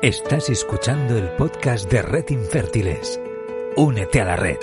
Estás escuchando el podcast de Red Infértiles. Únete a la red.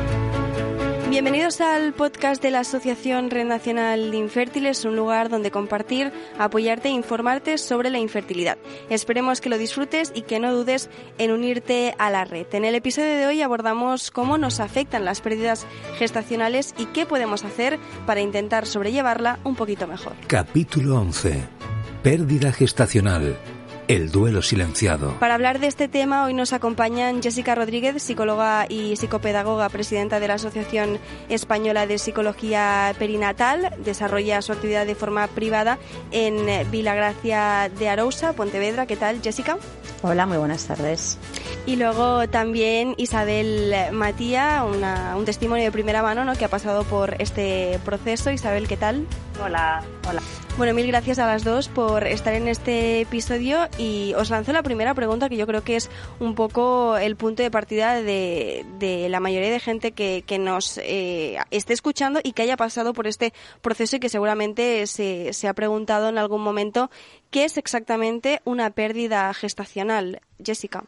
Bienvenidos al podcast de la Asociación Red Nacional de Infértiles, un lugar donde compartir, apoyarte e informarte sobre la infertilidad. Esperemos que lo disfrutes y que no dudes en unirte a la red. En el episodio de hoy abordamos cómo nos afectan las pérdidas gestacionales y qué podemos hacer para intentar sobrellevarla un poquito mejor. Capítulo 11. Pérdida gestacional. El duelo silenciado. Para hablar de este tema hoy nos acompañan Jessica Rodríguez, psicóloga y psicopedagoga, presidenta de la Asociación Española de Psicología Perinatal. Desarrolla su actividad de forma privada en Vilagracia de Arousa, Pontevedra. ¿Qué tal, Jessica? Hola, muy buenas tardes. Y luego también Isabel Matía, un testimonio de primera mano, ¿no?, que ha pasado por este proceso. Isabel, ¿qué tal? Hola. Bueno, mil gracias a las dos por estar en este episodio y os lanzo la primera pregunta, que yo creo que es un poco el punto de partida de la mayoría de gente que nos esté escuchando y que haya pasado por este proceso y que seguramente se ha preguntado en algún momento qué es exactamente una pérdida gestacional. Jessica.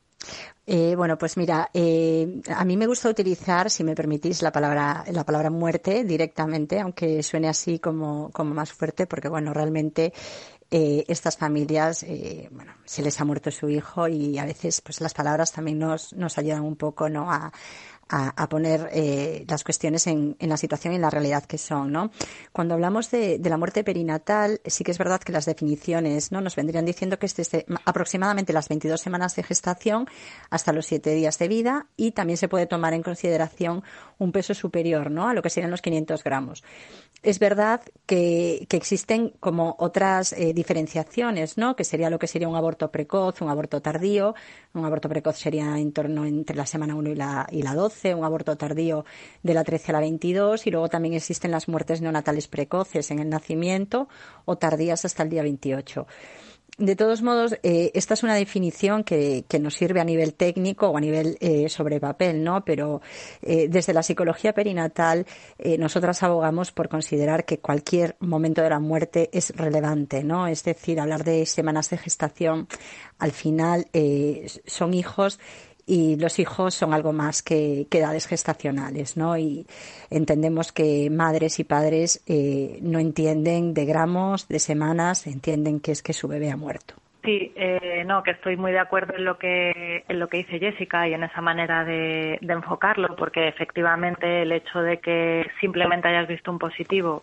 Bueno, pues mira, a mí me gusta utilizar, si me permitís, la palabra muerte directamente, aunque suene así como más fuerte, porque bueno, realmente estas familias, se les ha muerto su hijo y a veces pues las palabras también nos ayudan un poco, ¿no?, a poner las cuestiones en la situación y en la realidad que son, ¿no? Cuando hablamos de la muerte perinatal, sí que es verdad que las definiciones, ¿no?, nos vendrían diciendo que es desde aproximadamente las 22 semanas de gestación hasta los 7 días de vida, y también se puede tomar en consideración un peso superior, ¿no?, a lo que serían los 500 gramos. Es verdad que existen como otras diferenciaciones, ¿no?, que sería lo que sería un aborto precoz, un aborto tardío. Un aborto precoz sería en torno entre la semana 1 y la 12, un aborto tardío de la 13 a la 22, y luego también existen las muertes neonatales precoces en el nacimiento o tardías hasta el día 28. De todos modos, esta es una definición que nos sirve a nivel técnico o a nivel sobre papel, ¿no? Pero desde la psicología perinatal nosotras abogamos por considerar que cualquier momento de la muerte es relevante, ¿no? Es decir, hablar de semanas de gestación, al final son hijos. Y los hijos son algo más que edades gestacionales, ¿no? Y entendemos que madres y padres no entienden de gramos, de semanas, entienden que es que su bebé ha muerto. Sí, que estoy muy de acuerdo en lo que dice Jessica y en esa manera de enfocarlo, porque efectivamente el hecho de que simplemente hayas visto un positivo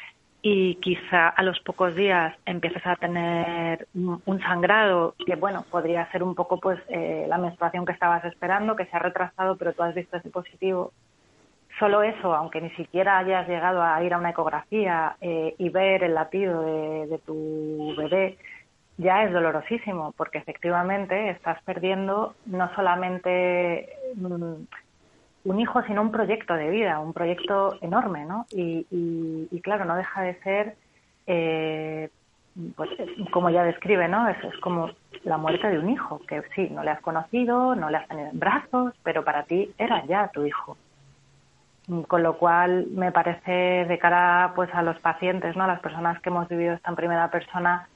y quizá a los pocos días empieces a tener un sangrado que, bueno, podría ser un poco pues la menstruación que estabas esperando, que se ha retrasado, pero tú has visto ese positivo. Solo eso, aunque ni siquiera hayas llegado a ir a una ecografía y ver el latido de tu bebé, ya es dolorosísimo, porque efectivamente estás perdiendo no solamente un hijo, sino un proyecto de vida, un proyecto enorme, ¿no? Y claro, no deja de ser, pues como ya describe, ¿no? Es como la muerte de un hijo, que sí, no le has conocido, no le has tenido en brazos, pero para ti era ya tu hijo. Con lo cual, me parece, de cara pues a los pacientes, ¿no?, a las personas que hemos vivido esto en primera persona,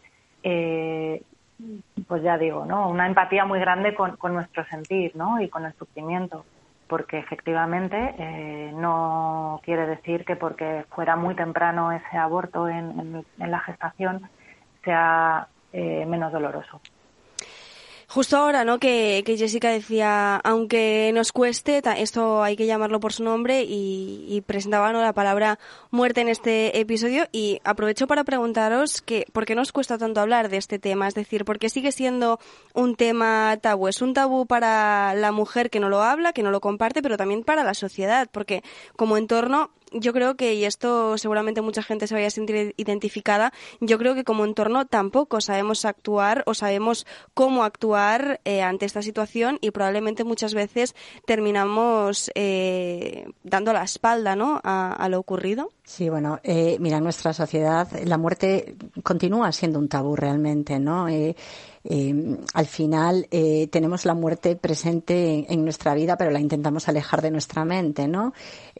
pues ya digo, ¿no?, una empatía muy grande con nuestro sentir, ¿no?, y con el sufrimiento. Porque efectivamente no quiere decir que porque fuera muy temprano ese aborto en la gestación sea menos doloroso. Justo ahora, ¿no?, que Jessica decía, aunque nos cueste, esto hay que llamarlo por su nombre, y presentaba, ¿no?, la palabra muerte en este episodio, y aprovecho para preguntaros que por qué nos cuesta tanto hablar de este tema, es decir, ¿por qué sigue siendo un tema tabú? Es un tabú para la mujer que no lo habla, que no lo comparte, pero también para la sociedad, porque como entorno, yo creo que, y esto seguramente mucha gente se vaya a sentir identificada, yo creo que como entorno tampoco sabemos actuar o sabemos cómo actuar ante esta situación, y probablemente muchas veces terminamos dando la espalda, ¿no?, a lo ocurrido. Sí, bueno, mira, en nuestra sociedad la muerte continúa siendo un tabú realmente, ¿no? Al final tenemos la muerte presente en nuestra vida, pero la intentamos alejar de nuestra mente, ¿no?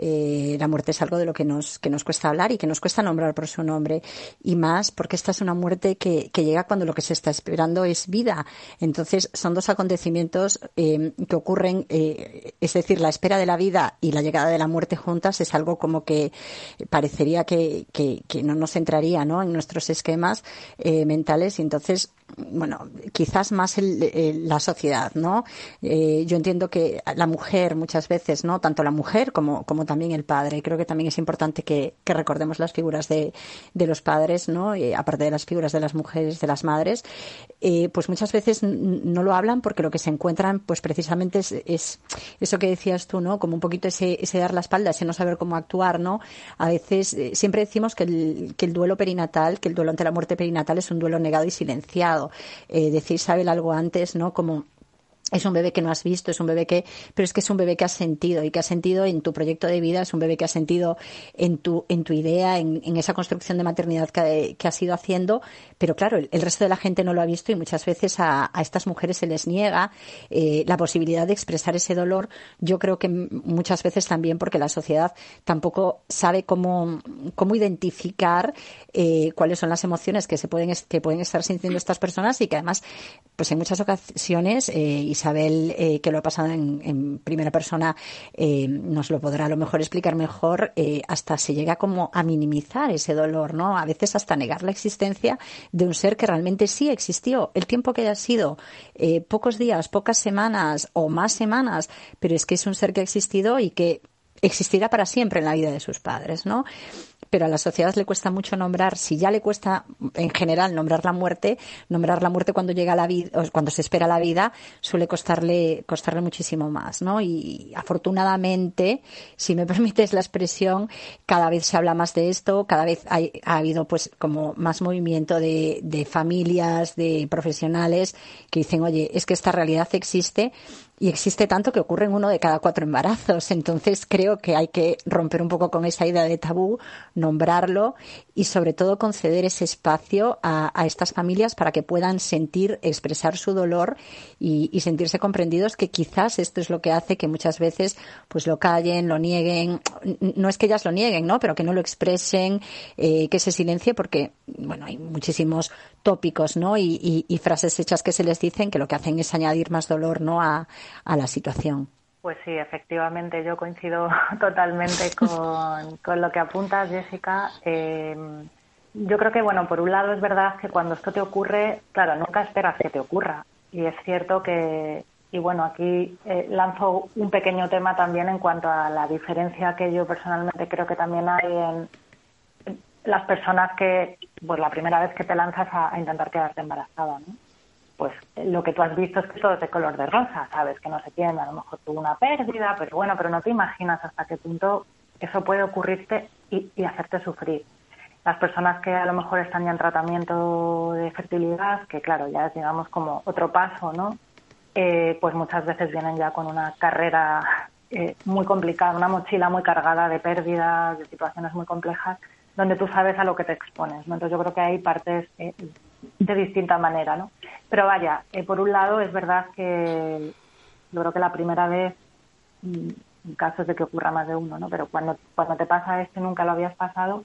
La muerte es algo de lo que nos cuesta hablar y que nos cuesta nombrar por su nombre, y más porque esta es una muerte que llega cuando lo que se está esperando es vida. Entonces son dos acontecimientos que ocurren, es decir, la espera de la vida y la llegada de la muerte juntas es algo como que parecería que no nos entraría, ¿no?, en nuestros esquemas mentales, y entonces, bueno, quizás más la sociedad, ¿no? Yo entiendo que la mujer muchas veces, ¿no?, tanto la mujer como también el padre, creo que también es importante que recordemos las figuras de los padres, ¿no? Aparte de las figuras de las mujeres, de las madres, pues muchas veces no lo hablan porque lo que se encuentran pues precisamente es eso que decías tú, ¿no?, como un poquito ese dar la espalda, ese no saber cómo actuar, ¿no? A veces siempre decimos que el duelo perinatal, que el duelo ante la muerte perinatal es un duelo negado y silenciado. Decía Isabel algo antes, ¿no?, como es un bebé que no has visto, pero es que es un bebé que has sentido, y que has sentido en tu proyecto de vida, es un bebé que has sentido en tu idea, en esa construcción de maternidad que has ido haciendo, pero claro, el resto de la gente no lo ha visto, y muchas veces a estas mujeres se les niega la posibilidad de expresar ese dolor. Yo creo que muchas veces también porque la sociedad tampoco sabe cómo identificar cuáles son las emociones que pueden estar sintiendo estas personas, y que además, pues en muchas ocasiones, Isabel, que lo ha pasado en primera persona, nos lo podrá a lo mejor explicar mejor, hasta se llega como a minimizar ese dolor, ¿no? A veces hasta negar la existencia de un ser que realmente sí existió, el tiempo que haya sido, pocos días, pocas semanas o más semanas, pero es que es un ser que ha existido y que existirá para siempre en la vida de sus padres, ¿no? Pero a la sociedad le cuesta mucho nombrar, si ya le cuesta en general nombrar la muerte cuando llega la vida, o cuando se espera la vida, suele costarle muchísimo más, ¿no? Y afortunadamente, si me permites la expresión, cada vez se habla más de esto, cada vez ha habido pues como más movimiento de familias, de profesionales que dicen, oye, es que esta realidad existe, y existe tanto que ocurre en 1 de cada 4 embarazos. Entonces creo que hay que romper un poco con esa idea de tabú, nombrarlo y sobre todo conceder ese espacio a estas familias para que puedan sentir, expresar su dolor y sentirse comprendidos, que quizás esto es lo que hace que muchas veces pues lo callen, lo nieguen. No es que ellas lo nieguen, ¿no?, pero que no lo expresen, que se silencie, porque bueno, hay muchísimos tópicos, ¿no?, y frases hechas que se les dicen que lo que hacen es añadir más dolor, ¿no?, a la situación. Pues sí, efectivamente, yo coincido totalmente con lo que apuntas, Jessica. Yo creo que, bueno, por un lado es verdad que cuando esto te ocurre, claro, nunca esperas que te ocurra. Y es cierto que, y bueno, aquí lanzo un pequeño tema también en cuanto a la diferencia que yo personalmente creo que también hay en las personas que, pues la primera vez que te lanzas a intentar quedarte embarazada, ¿no? Pues lo que tú has visto es que todo es de color de rosa, sabes que no se tiene, a lo mejor tuvo una pérdida, pero bueno, pero no te imaginas hasta qué punto eso puede ocurrirte y hacerte sufrir. Las personas que a lo mejor están ya en tratamiento de fertilidad, que claro, ya es digamos como otro paso, ¿no? Pues muchas veces vienen ya con una carrera muy complicada, una mochila muy cargada de pérdidas, de situaciones muy complejas, donde tú sabes a lo que te expones, ¿no? Entonces yo creo que hay partes de distinta manera, ¿no? Pero vaya, por un lado es verdad que yo creo que la primera vez, en casos de que ocurra más de uno, ¿no? Pero cuando te pasa esto y nunca lo habías pasado,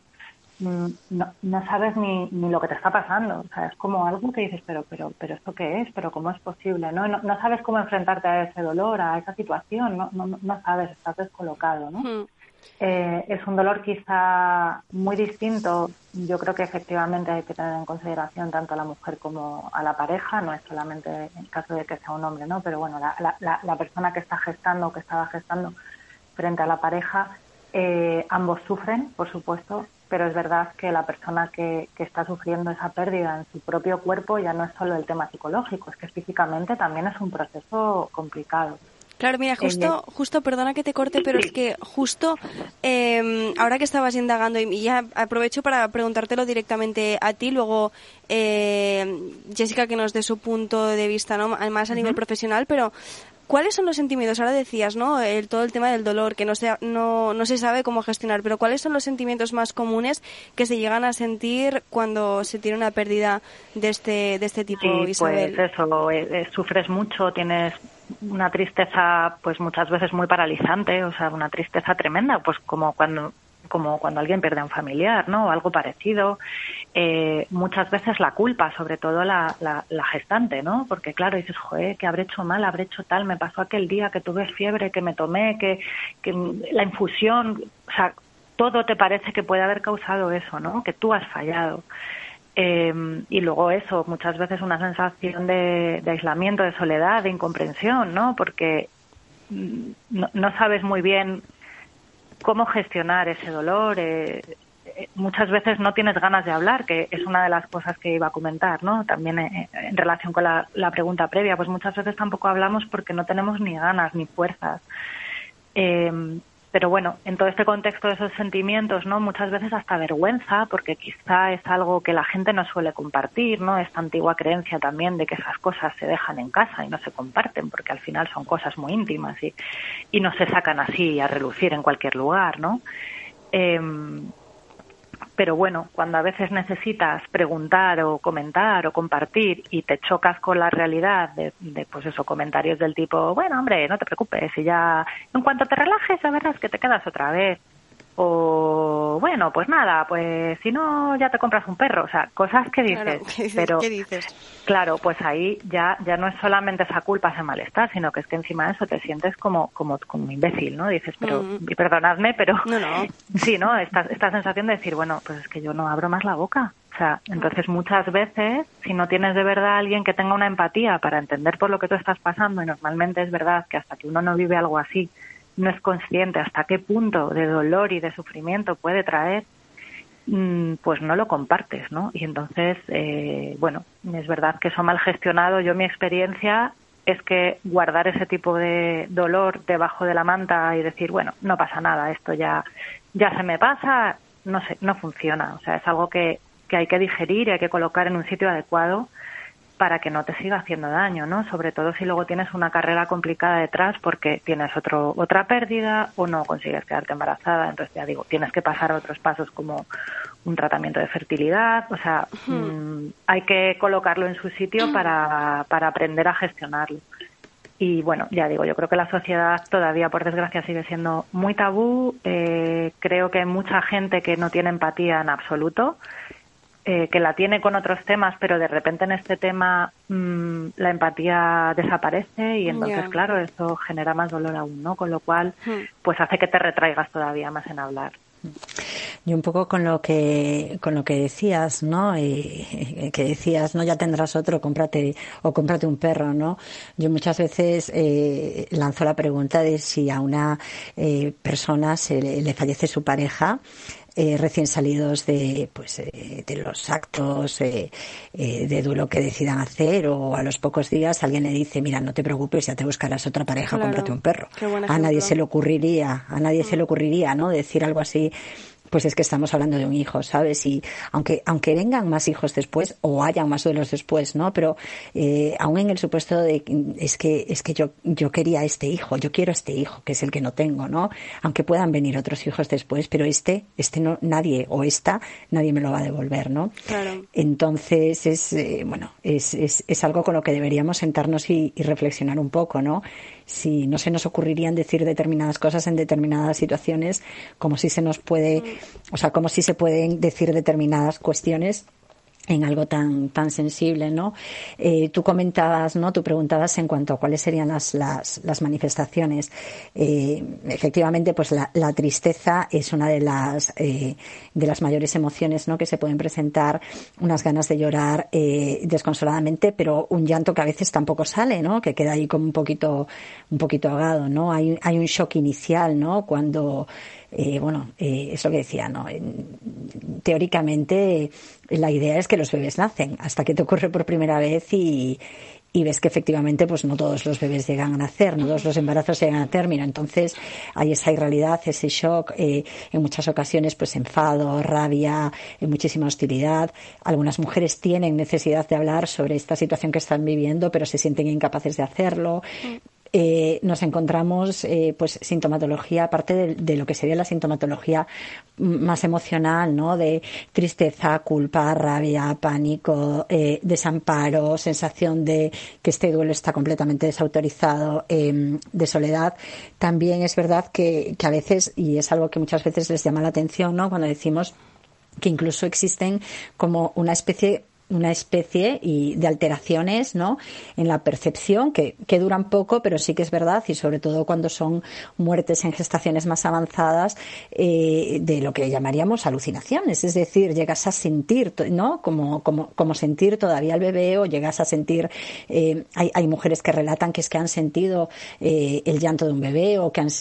no sabes ni lo que te está pasando. O sea, es como algo que dices, pero ¿esto qué es? ¿Pero cómo es posible? No sabes cómo enfrentarte a ese dolor, a esa situación, no sabes, estás descolocado, ¿no? Es un dolor quizá muy distinto. Yo creo que efectivamente hay que tener en consideración tanto a la mujer como a la pareja, no es solamente en caso de que sea un hombre, ¿no? Pero bueno, la persona que está gestando o que estaba gestando frente a la pareja, ambos sufren, por supuesto, pero es verdad que la persona que está sufriendo esa pérdida en su propio cuerpo ya no es solo el tema psicológico, es que físicamente también es un proceso complicado. Claro, mira, justo, perdona que te corte, pero es que justo ahora que estabas indagando, y ya aprovecho para preguntártelo directamente a ti, luego Jessica que nos dé su punto de vista, ¿no?, más a nivel profesional, pero ¿cuáles son los sentimientos? Ahora decías, ¿no? Todo el tema del dolor, que no se sabe cómo gestionar, pero ¿cuáles son los sentimientos más comunes que se llegan a sentir cuando se tiene una pérdida de este tipo, sí, Isabel? Pues eso, sufres mucho, tienes una tristeza pues muchas veces muy paralizante, o sea, una tristeza tremenda, pues como cuando alguien pierde a un familiar, ¿no? O algo parecido. Muchas veces la culpa, sobre todo la gestante, ¿no? Porque claro, dices, joder, que habré hecho mal, habré hecho tal, me pasó aquel día que tuve fiebre, que me tomé, que la infusión, o sea, todo te parece que puede haber causado eso, ¿no? Que tú has fallado. Y luego eso, muchas veces una sensación de aislamiento, de soledad, de incomprensión, ¿no? Porque no sabes muy bien cómo gestionar ese dolor. Muchas veces no tienes ganas de hablar, que es una de las cosas que iba a comentar, ¿no? También en relación con la pregunta previa, pues muchas veces tampoco hablamos porque no tenemos ni ganas ni fuerzas. Pero bueno, en todo este contexto de esos sentimientos, ¿no? Muchas veces hasta vergüenza, porque quizá es algo que la gente no suele compartir, ¿no? Esta antigua creencia también de que esas cosas se dejan en casa y no se comparten, porque al final son cosas muy íntimas y no se sacan así a relucir en cualquier lugar, ¿no? Pero bueno, cuando a veces necesitas preguntar o comentar o compartir y te chocas con la realidad de pues eso, comentarios del tipo, bueno, hombre, no te preocupes, y ya en cuanto te relajes ya verás que te quedas otra vez. O bueno, pues nada, pues si no ya te compras un perro, o sea, cosas que dices, claro, pero ¿qué dices? Claro, pues ahí ya no es solamente esa culpa, ese malestar, sino que es que encima de eso te sientes como imbécil, ¿no? Dices, pero y perdonadme, pero no. Sí, ¿no? Esta sensación de decir, bueno, pues es que yo no abro más la boca. O sea, entonces muchas veces, si no tienes de verdad a alguien que tenga una empatía para entender por lo que tú estás pasando, y normalmente es verdad que hasta que uno no vive algo así, no es consciente hasta qué punto de dolor y de sufrimiento puede traer, pues no lo compartes, ¿no? Y entonces, bueno, es verdad que eso mal gestionado. Yo, mi experiencia es que guardar ese tipo de dolor debajo de la manta y decir, bueno, no pasa nada, esto ya se me pasa, no sé, no funciona. O sea, es algo que hay que digerir y hay que colocar en un sitio adecuado para que no te siga haciendo daño, ¿no? Sobre todo si luego tienes una carrera complicada detrás porque tienes otra pérdida o no consigues quedarte embarazada. Entonces, ya digo, tienes que pasar a otros pasos como un tratamiento de fertilidad. O sea, hay que colocarlo en su sitio para aprender a gestionarlo. Y bueno, ya digo, yo creo que la sociedad todavía, por desgracia, sigue siendo muy tabú. Creo que hay mucha gente que no tiene empatía en absoluto, que la tiene con otros temas, pero de repente en este tema la empatía desaparece y entonces, claro, eso genera más dolor aún, ¿no? Con lo cual, pues hace que te retraigas todavía más en hablar. Y un poco con lo que decías, ¿no? Que decías, no, ya tendrás otro, cómprate un perro, ¿no? Yo muchas veces lanzo la pregunta de si a una persona le fallece su pareja, recién salidos de los actos de duelo que decidan hacer, o a los pocos días alguien le dice, mira, no te preocupes, ya te buscarás otra pareja, claro, cómprate un perro. A nadie se le ocurriría, ¿no? Decir algo así. Pues es que estamos hablando de un hijo, ¿sabes? Y aunque vengan más hijos después o hayan más duelos después, ¿no? Pero aún en el supuesto de es que yo quería este hijo, yo quiero este hijo, que es el que no tengo, ¿no? Aunque puedan venir otros hijos después, pero este no, nadie me lo va a devolver, ¿no? Claro. Entonces es algo con lo que deberíamos sentarnos y reflexionar un poco, ¿no? Si no se nos ocurrirían decir determinadas cosas en determinadas situaciones, como si se nos puede, o sea, como si se pueden decir determinadas cuestiones en algo tan sensible, ¿no? Tú comentabas, ¿no? Tú preguntabas en cuanto a cuáles serían las manifestaciones. Efectivamente, pues la tristeza es una de las mayores emociones, ¿no? Que se pueden presentar, unas ganas de llorar desconsoladamente, pero un llanto que a veces tampoco sale, ¿no? Que queda ahí como un poquito ahogado, ¿no? Hay un shock inicial, ¿no? Cuando es lo que decía, ¿no? Teóricamente, la idea es que los bebés nacen hasta que te ocurre por primera vez y ves que efectivamente pues no todos los bebés llegan a nacer, no todos los embarazos llegan a término. Entonces hay esa irrealidad, ese shock, en muchas ocasiones pues enfado, rabia, muchísima hostilidad. Algunas mujeres tienen necesidad de hablar sobre esta situación que están viviendo, pero se sienten incapaces de hacerlo. nos encontramos pues sintomatología, aparte de lo que sería la sintomatología más emocional, ¿no? De tristeza, culpa, rabia, pánico, desamparo, sensación de que este duelo está completamente desautorizado, de soledad. También es verdad que a veces, y es algo que muchas veces les llama la atención, ¿no? Cuando decimos que incluso existen como una especie y de alteraciones, ¿no? En la percepción que duran poco, pero sí que es verdad, y sobre todo cuando son muertes en gestaciones más avanzadas, de lo que llamaríamos alucinaciones, es decir, llegas a sentir, ¿no? Como sentir todavía el bebé, o llegas a sentir, hay mujeres que relatan que es que han sentido el llanto de un bebé, o que han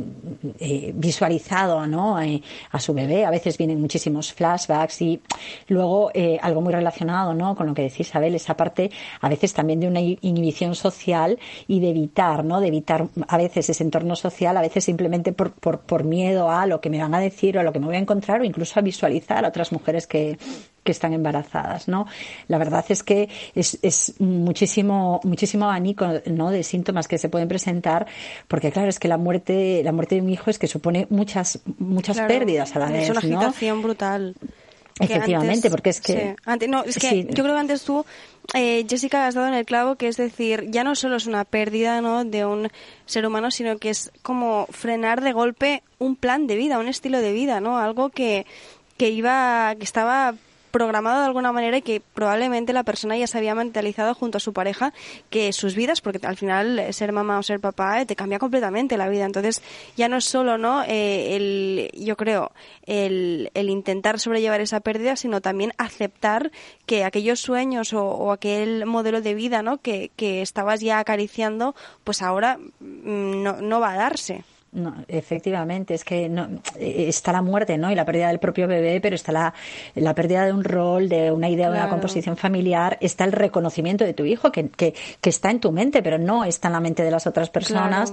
visualizado, ¿no? A su bebé. A veces vienen muchísimos flashbacks, y luego algo muy relacionado, ¿no? Con lo que decís, Isabel, esa parte a veces también de una inhibición social y de evitar, ¿no? De evitar a veces ese entorno social, a veces simplemente por miedo a lo que me van a decir o a lo que me voy a encontrar, o incluso a visualizar a otras mujeres que están embarazadas, ¿no? La verdad es que es muchísimo abanico, ¿no? De síntomas que se pueden presentar, porque claro, es que la muerte de un hijo es que supone muchas claro, pérdidas a la vez, es una agitación ¿no? brutal. Efectivamente, antes, porque es que... Sí. Antes, no, es que sí. Yo creo que antes tú, Jessica, has dado en el clavo, que es decir, ya no solo es una pérdida, ¿no? De un ser humano, sino que es como frenar de golpe un plan de vida, un estilo de vida, ¿no? Algo que estaba programado de alguna manera, y que probablemente la persona ya se había mentalizado junto a su pareja que sus vidas, porque al final ser mamá o ser papá te cambia completamente la vida. Entonces ya no es solo, ¿no? Yo creo el intentar sobrellevar esa pérdida, sino también aceptar que aquellos sueños o aquel modelo de vida, ¿no? que estabas ya acariciando, pues ahora no va a darse. No, efectivamente, es que no, está la muerte, ¿no? Y la pérdida del propio bebé, pero está la pérdida de un rol, de una idea, de una composición familiar, está el reconocimiento de tu hijo, que está en tu mente, pero no está en la mente de las otras personas.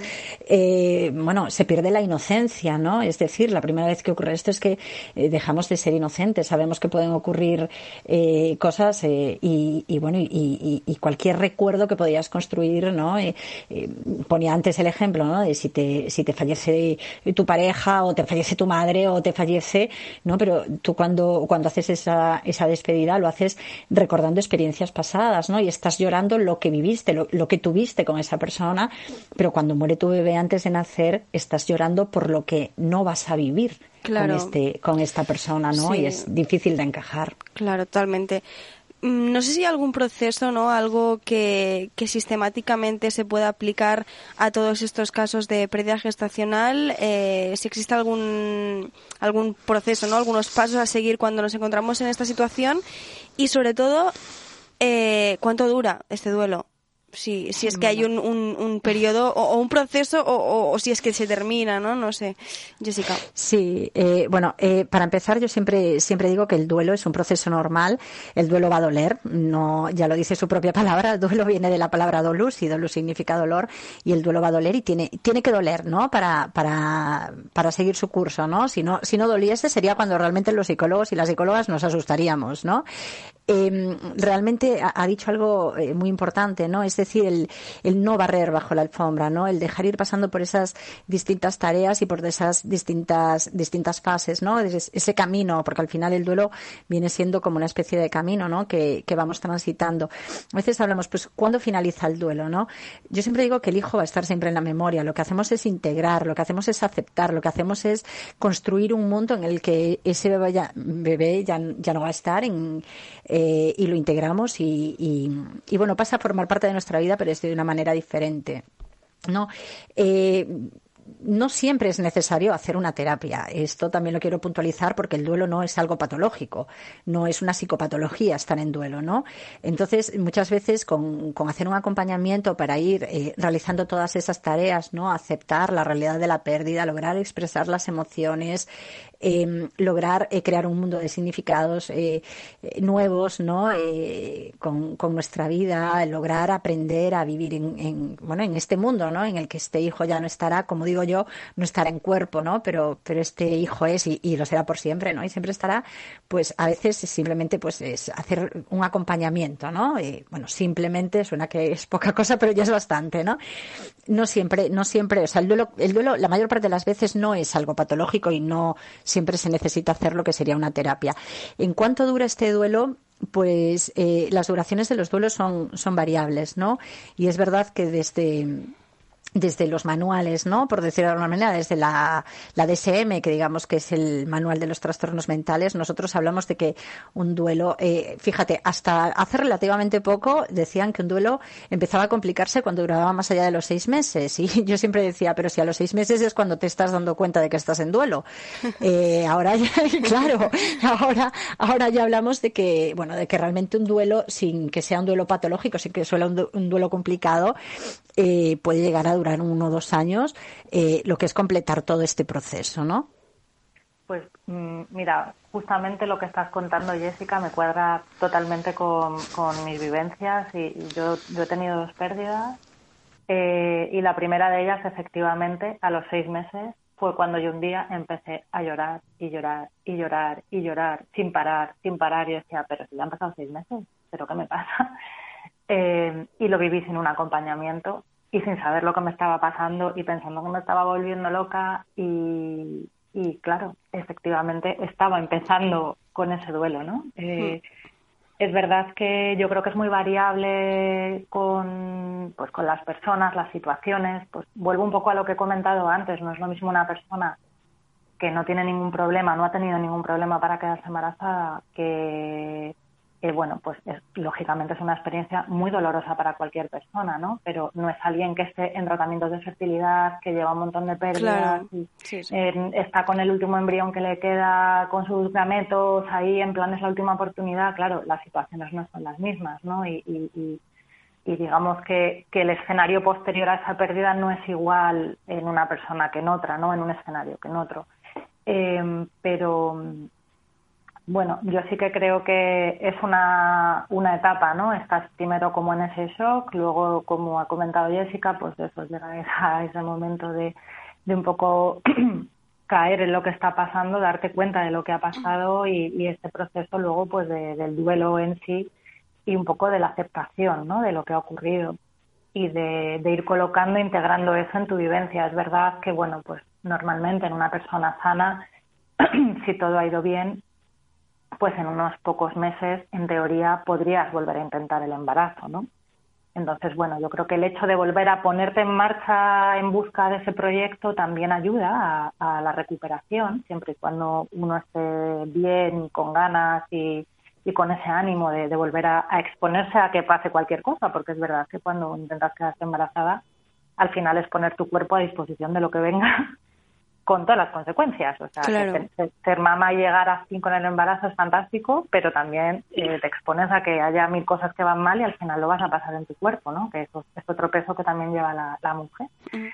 Bueno, se pierde la inocencia, ¿no? Es decir, la primera vez que ocurre esto es que dejamos de ser inocentes, sabemos que pueden ocurrir cosas y bueno, y cualquier recuerdo que podías construir, ¿no? Ponía antes el ejemplo, ¿no? De si te fallece tu pareja, o te fallece tu madre, o te fallece, ¿no? Pero tú cuando haces esa despedida lo haces recordando experiencias pasadas, ¿no? Y estás llorando lo que viviste, lo que tuviste con esa persona, pero cuando muere tu bebé antes de nacer, estás llorando por lo que no vas a vivir con esta persona, ¿no? Sí. Y es difícil de encajar. Claro, totalmente. No sé si hay algún proceso, ¿no? Algo que sistemáticamente se pueda aplicar a todos estos casos de pérdida gestacional. Si existe algún proceso, ¿no? Algunos pasos a seguir cuando nos encontramos en esta situación. Y sobre todo, ¿cuánto dura este duelo? Si es que hay un periodo o un proceso, o si es que se termina, ¿no? No sé, Jessica. Sí, bueno, para empezar, yo siempre digo que el duelo es un proceso normal. El duelo va a doler, no, ya lo dice su propia palabra. El duelo viene de la palabra dolus, y dolus significa dolor, y el duelo va a doler, y tiene que doler, ¿no? Para seguir su curso, ¿no? Si no doliese, sería cuando realmente los psicólogos y las psicólogas nos asustaríamos, ¿no? Realmente ha dicho algo muy importante, ¿no? Es decir, el no barrer bajo la alfombra, ¿no? El dejar ir pasando por esas distintas tareas y por esas distintas fases, ¿no? Ese camino, porque al final el duelo viene siendo como una especie de camino, ¿no? Que vamos transitando. A veces hablamos, pues, ¿cuándo finaliza el duelo, no? Yo siempre digo que el hijo va a estar siempre en la memoria. Lo que hacemos es integrar, lo que hacemos es aceptar, lo que hacemos es construir un mundo en el que ese bebé ya no va a estar y lo integramos y bueno, pasa a formar parte de nuestra vida, pero es de una manera diferente, ¿no? No siempre es necesario hacer una terapia. Esto también lo quiero puntualizar, porque el duelo no es algo patológico, no es una psicopatología estar en duelo, ¿no? Entonces, muchas veces con hacer un acompañamiento para ir realizando todas esas tareas, ¿no? Aceptar la realidad de la pérdida, lograr expresar las emociones, lograr crear un mundo de significados nuevos, ¿no? Con nuestra vida, lograr aprender a vivir en este mundo, ¿no? En el que este hijo ya no estará, como digo digo yo, no estará en cuerpo, ¿no? Pero este hijo es y lo será por siempre, ¿no? Y siempre estará, pues a veces simplemente pues es hacer un acompañamiento, ¿no? Y, bueno, simplemente suena que es poca cosa, pero ya es bastante, ¿no? No siempre, o sea, el duelo la mayor parte de las veces no es algo patológico y no siempre se necesita hacer lo que sería una terapia. ¿En cuánto dura este duelo? Pues las duraciones de los duelos son variables, ¿no? Y es verdad que desde los manuales, ¿no? Por decirlo de alguna manera, desde la DSM, que digamos que es el manual de los trastornos mentales, nosotros hablamos de que un duelo, fíjate, hasta hace relativamente poco decían que un duelo empezaba a complicarse cuando duraba más allá de los 6 meses. Y yo siempre decía, pero si a los 6 meses es cuando te estás dando cuenta de que estás en duelo. Ahora ya, claro, ahora ya hablamos de que realmente un duelo, sin que sea un duelo patológico, sin que sea un duelo complicado, puede llegar a durar 1 o 2 años, lo que es completar todo este proceso, ¿no? Pues mira, justamente lo que estás contando, Jessica, me cuadra totalmente con mis vivencias y yo he tenido 2 pérdidas y la primera de ellas, efectivamente, a los 6 meses fue cuando yo un día empecé a llorar y llorar y llorar y llorar sin parar y decía, pero si ya han pasado 6 meses, ¿pero qué me pasa? Y lo viví sin un acompañamiento y sin saber lo que me estaba pasando y pensando que me estaba volviendo loca y claro, efectivamente estaba empezando con ese duelo, ¿no? Es verdad que yo creo que es muy variable con las personas, las situaciones. Pues vuelvo un poco a lo que he comentado antes, no es lo mismo una persona que no tiene ningún problema, no ha tenido ningún problema para quedarse embarazada, que lógicamente es una experiencia muy dolorosa para cualquier persona, ¿no? Pero no es alguien que esté en tratamientos de fertilidad, que lleva un montón de pérdidas, claro. y Sí. está con el último embrión que le queda, con sus gametos ahí, en plan es la última oportunidad. Claro, las situaciones no son las mismas, ¿no? Y digamos que el escenario posterior a esa pérdida no es igual en una persona que en otra, ¿no? En un escenario que en otro. Pero bueno, yo sí que creo que es una etapa, ¿no? Estás primero como en ese shock, luego, como ha comentado Jessica, pues eso, llega a ese momento de un poco caer en lo que está pasando, darte cuenta de lo que ha pasado y este proceso luego pues del duelo en sí y un poco de la aceptación, ¿no? De lo que ha ocurrido y de ir colocando, integrando eso en tu vivencia. Es verdad que, bueno, pues normalmente en una persona sana, si todo ha ido bien, pues en unos pocos meses, en teoría, podrías volver a intentar el embarazo, ¿no? Entonces, bueno, yo creo que el hecho de volver a ponerte en marcha en busca de ese proyecto también ayuda a la recuperación, siempre y cuando uno esté bien, con ganas y con ese ánimo de volver a exponerse a que pase cualquier cosa, porque es verdad que cuando intentas quedarte embarazada, al final es poner tu cuerpo a disposición de lo que venga, con todas las consecuencias. O sea, claro. ser mamá y llegar así con el embarazo es fantástico, pero también te expones a que haya 1000 cosas que van mal y al final lo vas a pasar en tu cuerpo, ¿no? Que eso es otro peso que también lleva la mujer.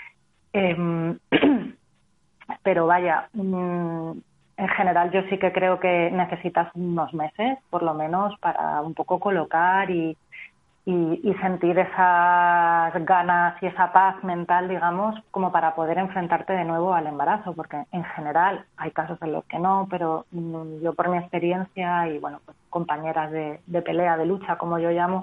Pero vaya, en general yo sí que creo que necesitas unos meses, por lo menos, para un poco colocar y sentir esas ganas y esa paz mental, digamos, como para poder enfrentarte de nuevo al embarazo, porque en general hay casos en los que no, pero yo por mi experiencia y, bueno, pues compañeras de pelea, de lucha, como yo llamo,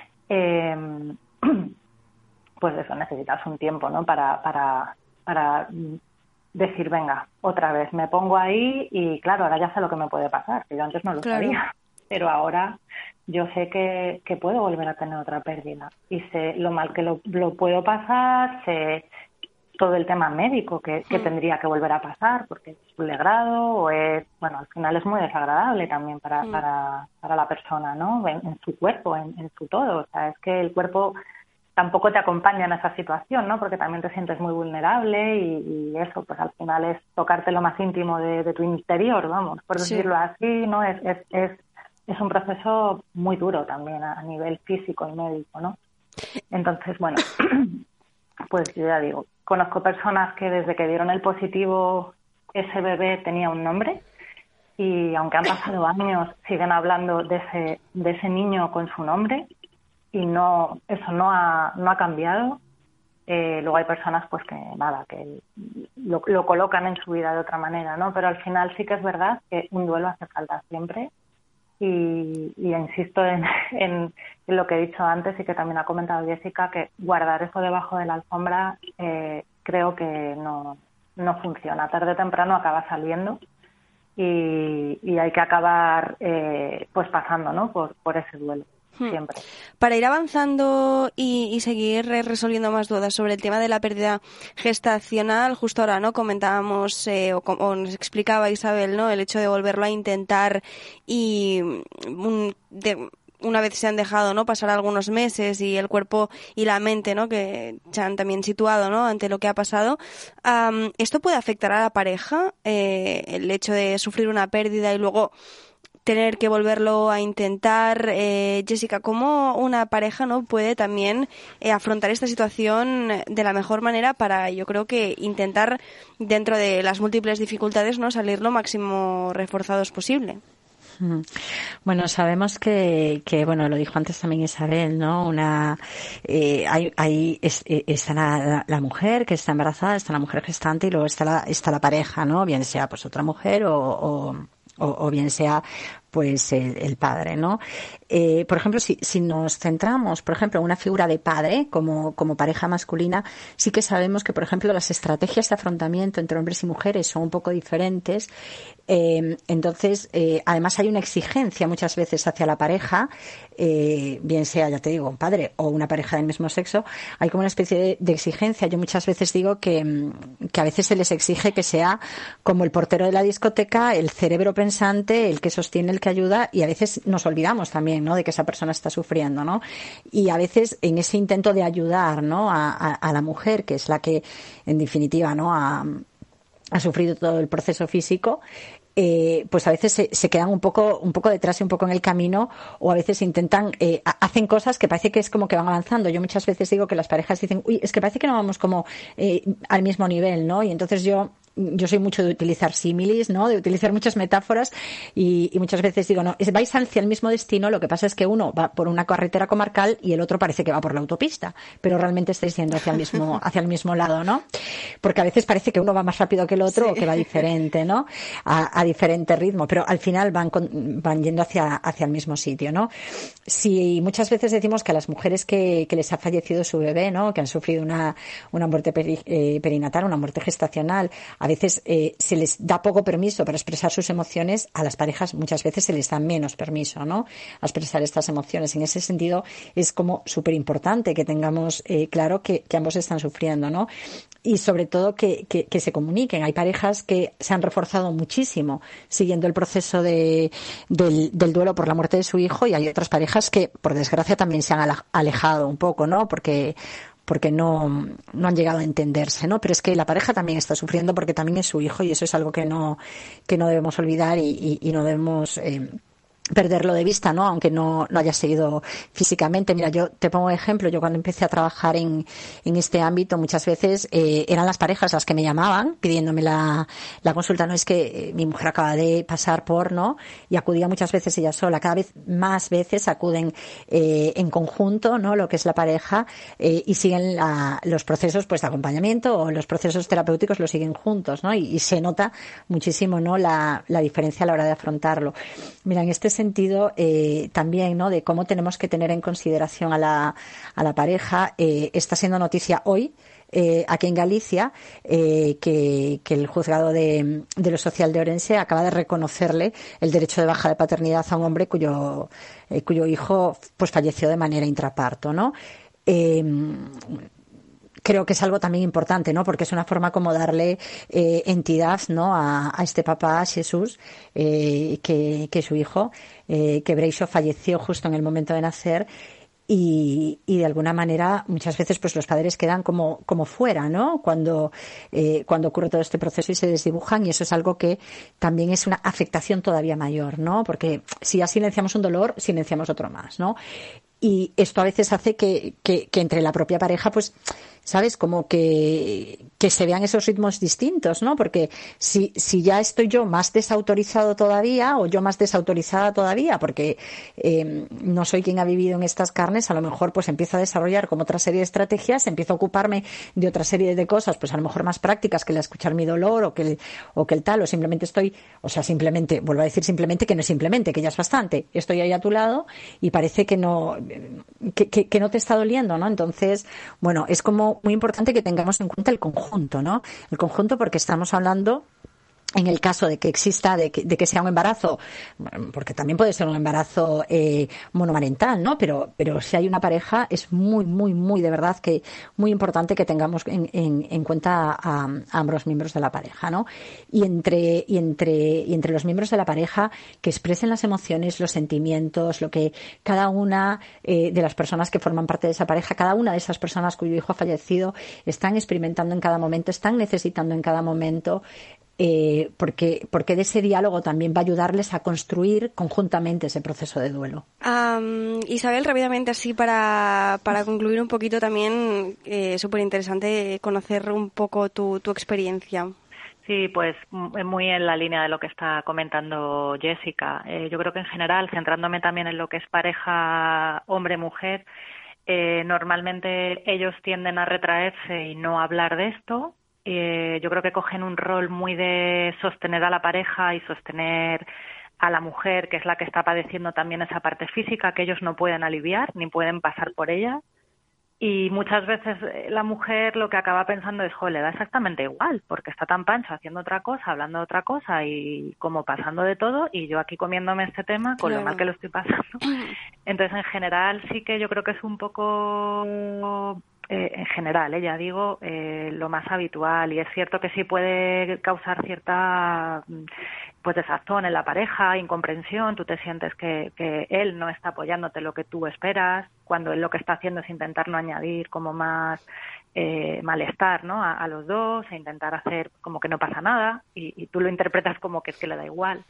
pues eso, necesitas un tiempo, ¿no? Para decir, venga, otra vez, me pongo ahí y, claro, ahora ya sé lo que me puede pasar, que yo antes no lo sabía, pero ahora yo sé que puedo volver a tener otra pérdida y sé lo mal que lo puedo pasar, sé todo el tema médico que tendría que volver a pasar porque es un legrado o es, bueno, al final es muy desagradable también para la persona, ¿no? En su cuerpo, en su todo. O sea, es que el cuerpo tampoco te acompaña en esa situación, ¿no? Porque también te sientes muy vulnerable y eso, pues al final es tocarte lo más íntimo de tu interior, vamos, por decirlo así, ¿no? Es un proceso muy duro también a nivel físico y médico, ¿no? Entonces, bueno, pues yo ya digo, conozco personas que desde que dieron el positivo ese bebé tenía un nombre y aunque han pasado años siguen hablando de ese niño con su nombre y eso no ha cambiado. Luego hay personas pues que nada, que lo colocan en su vida de otra manera, ¿no? Pero al final sí que es verdad que un duelo hace falta siempre y insisto en lo que he dicho antes y que también ha comentado Jessica, que guardar eso debajo de la alfombra creo que no funciona. Tarde o temprano acaba saliendo y hay que acabar pues pasando, ¿no? por ese duelo. Siempre. Para ir avanzando y seguir resolviendo más dudas sobre el tema de la pérdida gestacional, justo ahora no comentábamos o nos explicaba Isabel, ¿no?, el hecho de volverlo a intentar y una vez se han dejado, ¿no?, pasar algunos meses y el cuerpo y la mente, ¿no?, que se han también situado, ¿no?, ante lo que ha pasado. ¿Esto puede afectar a la pareja? El hecho de sufrir una pérdida y luego tener que volverlo a intentar. Jessica, ¿cómo una pareja no puede también afrontar esta situación de la mejor manera para, yo creo que intentar, dentro de las múltiples dificultades, no salir lo máximo reforzados posible? Bueno, sabemos que bueno, lo dijo antes también Isabel, ¿no? Está la mujer que está embarazada, está la mujer gestante y luego está la pareja, ¿no? Bien sea pues otra mujer o bien sea pues el padre, ¿no? Por ejemplo, si nos centramos, por ejemplo, en una figura de padre como pareja masculina, sí que sabemos que, por ejemplo, las estrategias de afrontamiento entre hombres y mujeres son un poco diferentes. Entonces, además hay una exigencia muchas veces hacia la pareja, bien sea, ya te digo, un padre o una pareja del mismo sexo, hay como una especie de exigencia. Yo muchas veces digo que a veces se les exige que sea como el portero de la discoteca, el cerebro pensante, el que sostiene, el que ayuda, y a veces nos olvidamos también, ¿no?, de que esa persona está sufriendo, ¿no? Y a veces en ese intento de ayudar, ¿no?, a la mujer, que es la que, en definitiva, ¿no?, ha sufrido todo el proceso físico, pues a veces se quedan un poco detrás y un poco en el camino, o a veces intentan, hacen cosas que parece que es como que van avanzando. Yo muchas veces digo que las parejas dicen, uy, es que parece que no vamos como al mismo nivel, ¿no? Y entonces yo soy mucho de utilizar símiles, ¿no?, de utilizar muchas metáforas y muchas veces digo, no, vais hacia el mismo destino, lo que pasa es que uno va por una carretera comarcal y el otro parece que va por la autopista, pero realmente estáis yendo hacia el mismo lado, ¿no? Porque a veces parece que uno va más rápido que el otro, sí, o que va diferente, ¿no?, a diferente ritmo, pero al final van yendo hacia el mismo sitio, ¿no? Si muchas veces decimos que a las mujeres que les ha fallecido su bebé, ¿no?, que han sufrido una muerte perinatal, una muerte gestacional, a veces se les da poco permiso para expresar sus emociones, a las parejas muchas veces se les da menos permiso, ¿no?, a expresar estas emociones. En ese sentido es como súper importante que tengamos claro que ambos están sufriendo, ¿no? Y sobre todo que se comuniquen. Hay parejas que se han reforzado muchísimo siguiendo el proceso del duelo por la muerte de su hijo, y hay otras parejas que, por desgracia, también se han alejado un poco, ¿no?, porque no han llegado a entenderse, ¿no? Pero es que la pareja también está sufriendo porque también es su hijo, y eso es algo que no debemos olvidar y no debemos perderlo de vista, ¿no?, aunque no haya seguido físicamente. Mira, yo te pongo ejemplo. Yo cuando empecé a trabajar en este ámbito, muchas veces eran las parejas las que me llamaban pidiéndome la consulta. No, es que mi mujer acaba de pasar por, ¿no?, y acudía muchas veces ella sola. Cada vez más veces acuden en conjunto, ¿no?, lo que es la pareja, y siguen los procesos pues de acompañamiento, o los procesos terapéuticos los siguen juntos, ¿no?, y se nota muchísimo, ¿no?, la diferencia a la hora de afrontarlo. Mira, en este sentido también, ¿no?, de cómo tenemos que tener en consideración a la pareja, está siendo noticia hoy aquí en Galicia que el juzgado de lo social de Orense acaba de reconocerle el derecho de baja de paternidad a un hombre cuyo hijo pues falleció de manera intraparto, ¿no? Creo que es algo también importante, ¿no?, porque es una forma como darle entidad, ¿no?, a este papá, a Jesús, que su hijo, que Breixo falleció justo en el momento de nacer, y de alguna manera muchas veces pues los padres quedan como fuera, ¿no?, cuando ocurre todo este proceso y se desdibujan, y eso es algo que también es una afectación todavía mayor, ¿no?, porque si ya silenciamos un dolor, silenciamos otro más, ¿no? Y esto a veces hace que entre la propia pareja, pues, ¿sabes? Como que se vean esos ritmos distintos, ¿no? Porque si ya estoy yo más desautorizado todavía, o yo más desautorizada todavía, porque no soy quien ha vivido en estas carnes, a lo mejor pues empiezo a desarrollar como otra serie de estrategias, empiezo a ocuparme de otra serie de cosas, pues a lo mejor más prácticas que el escuchar mi dolor, o que el tal, o simplemente simplemente, vuelvo a decir simplemente que no es simplemente, que ya es bastante. Estoy ahí a tu lado y parece que no te está doliendo, ¿no? Entonces, bueno, es como muy importante que tengamos en cuenta el conjunto, ¿no? El conjunto, porque estamos hablando, en el caso de que exista, de que sea un embarazo, porque también puede ser un embarazo monomarental, ¿no? Pero si hay una pareja, es muy, muy, muy, de verdad que muy importante que tengamos en cuenta a ambos miembros de la pareja, ¿no? Y entre los miembros de la pareja, que expresen las emociones, los sentimientos, lo que cada una de las personas que forman parte de esa pareja, cada una de esas personas cuyo hijo ha fallecido, están experimentando en cada momento, están necesitando en cada momento. Porque de ese diálogo también va a ayudarles a construir conjuntamente ese proceso de duelo. Isabel, rápidamente así para concluir un poquito también, súper interesante conocer un poco tu experiencia. Sí, pues muy en la línea de lo que está comentando Jessica. Yo creo que en general, centrándome también en lo que es pareja hombre-mujer, normalmente ellos tienden a retraerse y no hablar de esto. Yo creo que cogen un rol muy de sostener a la pareja y sostener a la mujer, que es la que está padeciendo también esa parte física que ellos no pueden aliviar ni pueden pasar por ella. Y muchas veces la mujer lo que acaba pensando es, le da exactamente igual, porque está tan pancho haciendo otra cosa, hablando de otra cosa y como pasando de todo, y yo aquí comiéndome este tema con lo mal que lo estoy pasando. Entonces, en general, sí que yo creo que es un poco... en general, ya digo, lo más habitual, y es cierto que sí puede causar cierta pues desazón en la pareja, incomprensión, tú te sientes que él no está apoyándote lo que tú esperas, cuando él lo que está haciendo es intentar no añadir como más malestar, ¿no? a los dos, e intentar hacer como que no pasa nada, y tú lo interpretas como que es que le da igual.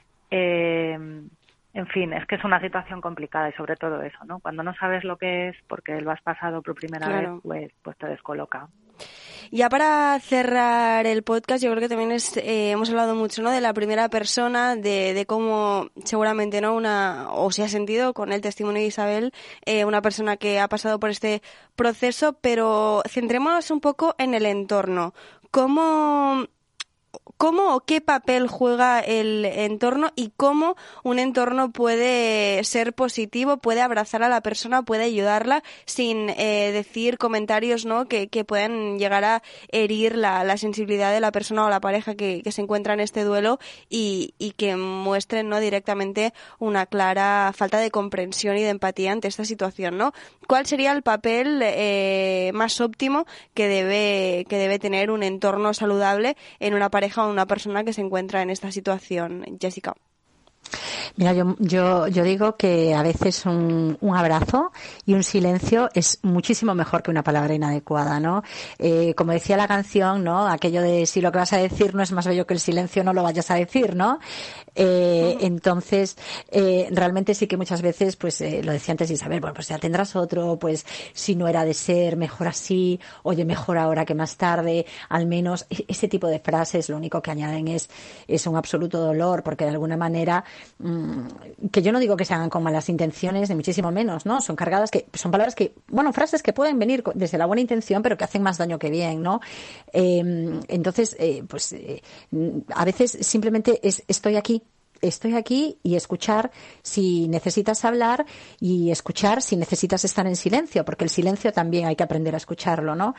En fin, es que es una situación complicada y sobre todo eso, ¿no? Cuando no sabes lo que es porque lo has pasado por primera vez, pues te descoloca. Ya para cerrar el podcast, yo creo que también hemos hablado mucho, ¿no? De la primera persona, de cómo seguramente, ¿no? O se ha sentido con el testimonio de Isabel, una persona que ha pasado por este proceso, pero centrémonos un poco en el entorno. ¿Cómo o qué papel juega el entorno y cómo un entorno puede ser positivo, puede abrazar a la persona, puede ayudarla sin decir comentarios, ¿no? que puedan llegar a herir la sensibilidad de la persona o la pareja que se encuentra en este duelo y que muestren, ¿no? directamente una clara falta de comprensión y de empatía ante esta situación, ¿no? ¿Cuál sería el papel más óptimo que debe tener un entorno saludable en una pareja o una persona que se encuentra en esta situación, Jessica? Mira, yo digo que a veces un abrazo y un silencio es muchísimo mejor que una palabra inadecuada, ¿no? Como decía la canción, ¿no? Aquello de si lo que vas a decir no es más bello que el silencio, no lo vayas a decir, ¿no? Entonces, realmente sí que muchas veces, pues, lo decía antes Isabel, bueno, pues ya tendrás otro, pues, si no era de ser, mejor así, oye, mejor ahora que más tarde, al menos, ese tipo de frases lo único que añaden es un absoluto dolor, porque de alguna manera, que yo no digo que se hagan con malas intenciones, ni muchísimo menos, ¿no? Son palabras que, bueno, frases que pueden venir desde la buena intención, pero que hacen más daño que bien, ¿no? Entonces, a veces simplemente estoy aquí y escuchar si necesitas hablar y escuchar si necesitas estar en silencio, porque el silencio también hay que aprender a escucharlo, ¿no?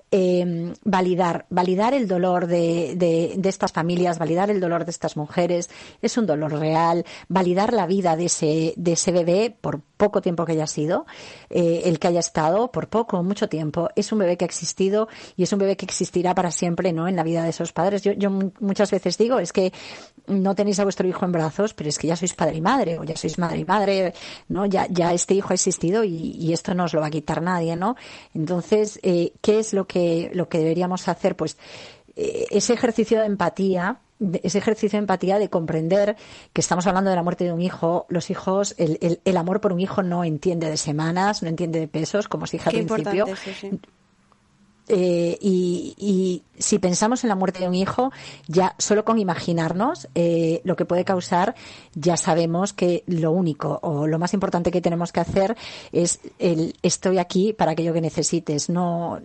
Validar el dolor de estas familias, validar el dolor de estas mujeres, es un dolor real, validar la vida de ese bebé por poco tiempo que haya sido, el que haya estado por poco o mucho tiempo, es un bebé que ha existido y es un bebé que existirá para siempre, ¿no? En la vida de esos padres. Yo muchas veces digo, es que no tenéis a vuestro hijo en brazos, pero es que ya sois padre y madre, o ya sois madre y madre, ¿no? Ya este hijo ha existido y esto no os lo va a quitar nadie, ¿no? Entonces, ¿qué es lo que deberíamos hacer? Pues ese ejercicio de empatía ese ejercicio de empatía, de comprender que estamos hablando de la muerte de un hijo. Los hijos, el amor por un hijo no entiende de semanas, no entiende de pesos, como os dije al principio. Sí. Y si pensamos en la muerte de un hijo, ya solo con imaginarnos lo que puede causar, ya sabemos que lo único o lo más importante que tenemos que hacer es estoy aquí para aquello que necesites. No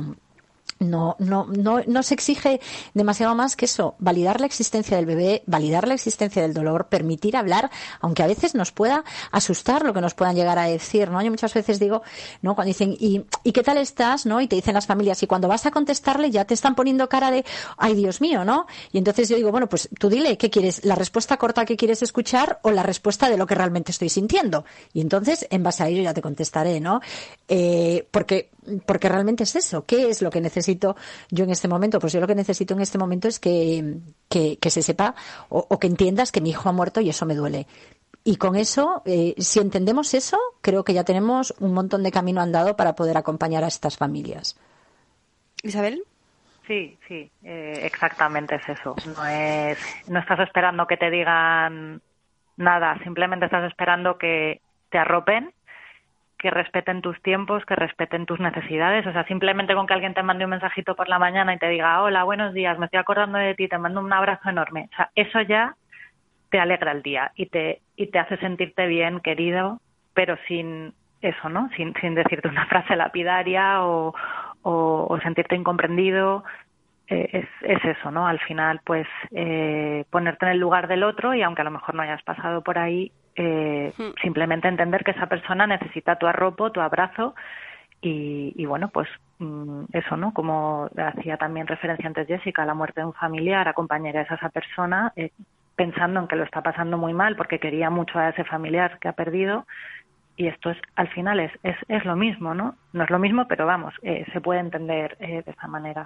se exige demasiado más que eso, validar la existencia del bebé, validar la existencia del dolor, permitir hablar, aunque a veces nos pueda asustar lo que nos puedan llegar a decir, ¿no? Yo muchas veces digo, ¿no? Cuando dicen, ¿y qué tal estás? ¿No? Y te dicen las familias, y cuando vas a contestarle ya te están poniendo cara de, ay, Dios mío, ¿no? Y entonces yo digo, bueno, pues tú dile, ¿qué quieres? ¿La respuesta corta que quieres escuchar o la respuesta de lo que realmente estoy sintiendo? Y entonces, en base a ello ya te contestaré, ¿no? Porque realmente es eso. ¿Qué es lo que necesito yo en este momento? Pues yo lo que necesito en este momento es que se sepa o que entiendas que mi hijo ha muerto y eso me duele. Y con eso, si entendemos eso, creo que ya tenemos un montón de camino andado para poder acompañar a estas familias. ¿Isabel? Sí, exactamente es eso. No estás esperando que te digan nada, simplemente estás esperando que te arropen, que respeten tus tiempos, que respeten tus necesidades. O sea, simplemente con que alguien te mande un mensajito por la mañana y te diga, hola, buenos días, me estoy acordando de ti, te mando un abrazo enorme. O sea, eso ya te alegra el día y te hace sentirte bien, querido, pero sin eso, ¿no? Sin decirte una frase lapidaria o sentirte incomprendido. Es eso, ¿no? Al final, pues, ponerte en el lugar del otro y aunque a lo mejor no hayas pasado por ahí, simplemente entender que esa persona necesita tu arropo, tu abrazo y bueno, pues eso, ¿no? Como hacía también referencia antes Jessica, a la muerte de un familiar, acompañarías a esa persona pensando en que lo está pasando muy mal porque quería mucho a ese familiar que ha perdido. Y esto al final es lo mismo, ¿no? No es lo mismo, pero vamos, se puede entender de esa manera.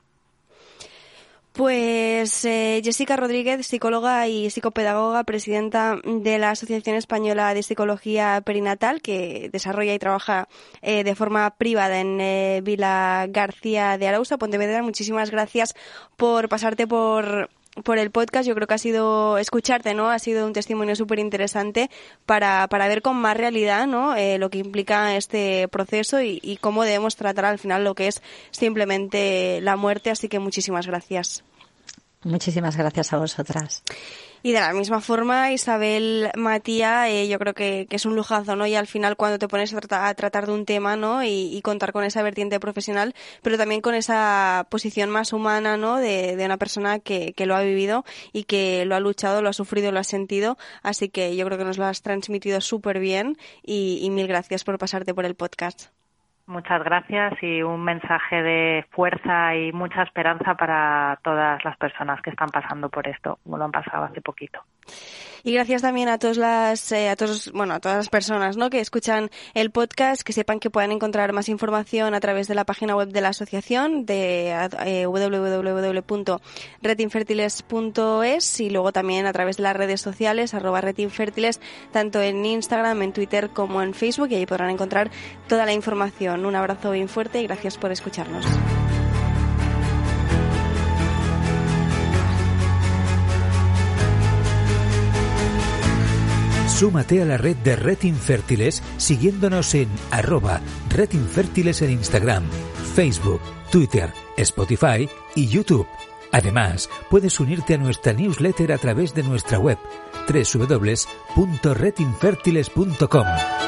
Pues Jessica Rodríguez, psicóloga y psicopedagoga, presidenta de la Asociación Española de Psicología Perinatal, que desarrolla y trabaja de forma privada en Vila García de Arousa, Pontevedra. Muchísimas gracias por pasarte por el podcast. Yo creo que ha sido escucharte, ¿no? Ha sido un testimonio súper interesante para ver con más realidad, ¿no? Lo que implica este proceso y cómo debemos tratar al final lo que es simplemente la muerte. Así que muchísimas gracias. Muchísimas gracias a vosotras. Y de la misma forma, Isabel Matía, yo creo que es un lujazo, ¿no? Y al final cuando te pones a tratar de un tema, ¿no? Y contar con esa vertiente profesional, pero también con esa posición más humana, ¿no? De una persona que lo ha vivido y que lo ha luchado, lo ha sufrido, lo ha sentido. Así que yo creo que nos lo has transmitido súper bien y mil gracias por pasarte por el podcast. Muchas gracias y un mensaje de fuerza y mucha esperanza para todas las personas que están pasando por esto, como lo han pasado hace poquito. Y gracias también a todas las personas, ¿no? Que escuchan el podcast, que sepan que pueden encontrar más información a través de la página web de la asociación de www.redinfertiles.es y luego también a través de las redes sociales @redinfertiles, tanto en Instagram, en Twitter como en Facebook, y ahí podrán encontrar toda la información. Un abrazo bien fuerte y gracias por escucharnos. Súmate a la red de Red Infértiles siguiéndonos en @Red Infértiles en Instagram, Facebook, Twitter, Spotify y YouTube. Además, puedes unirte a nuestra newsletter a través de nuestra web www.redinfertiles.com.